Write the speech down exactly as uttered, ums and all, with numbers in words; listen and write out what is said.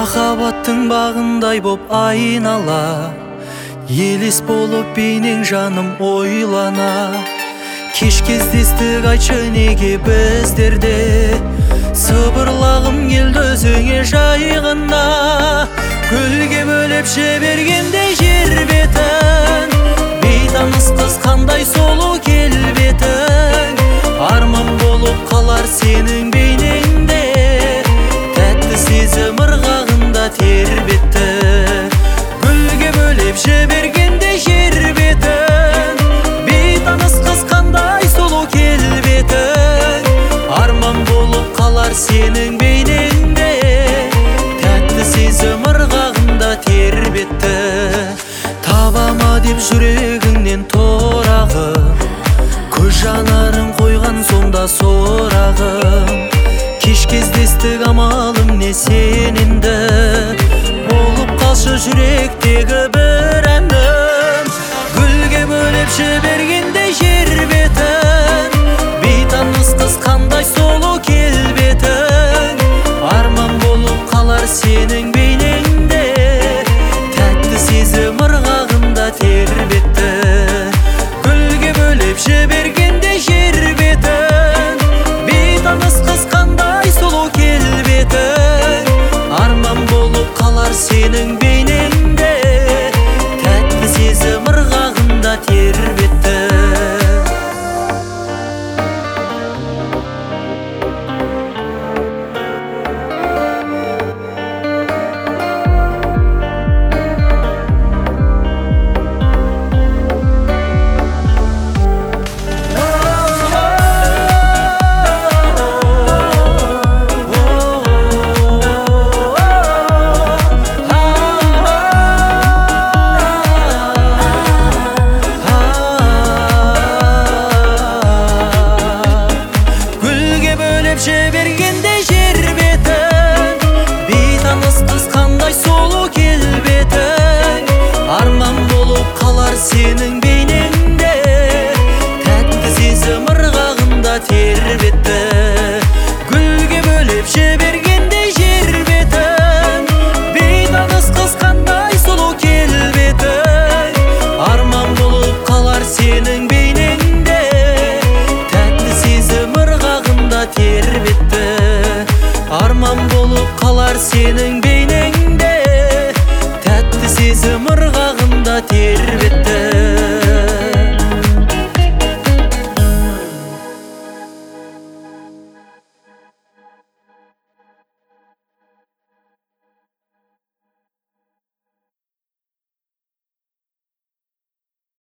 Махаббаттың бағындай боп айнала, елес болып бейнең жаным ойлана. Кеш кездестік, айтшы неге біздерде, сыбырлағым келді өзіңе жай ғана. Гүлге бөлеп жібергендей жер бетін, бейтаныс қыз қандай сұлу келбетің. Арман болып қалар сенің бейнеңде, тәтті сезім ырғағында тербетті. Гүлге бөлеп жібергендей жер бетін, бейтаныс қыз қандай сұлу келбетің. Арман болып қалар сенің бейнеңде, тәтті сезім ырғағында тербетті. Табама деп жүрегіңнен торағым, көз жанарың қойған сонда сорағым. Кеш кездестік, амалым не сененді, болып қалшы жүректегі бір әнім. Гүлге бөлеп жібергендей жер бетін, бейтаныс қыз қандай сұлу келбетің. Арман болып қалар сенің бейнеңде, тәтті сезім ырғағында тербетті. Гүлге бөлеп жібергендей жер бетін, бейтаныс қыз қандай сұлу келбетің. Арман болып қалар сенің бейнеңде, тәтті сезім ырғағында тербетті. Жібергенде жер бетін, бейтаныс қыз қандай сұлу келбетің. Арман болып қалар сенің бейнеңде, тәтті сезім ырғағында тербетті. Гүлге бөлеп жібергенде жер бетін, бейтаныс қыз қандай сұлу келбетің. Арман болып қалар сенің бейнеңде, тәтті сезім ырғағында тербетті. Арман болып қалар сенің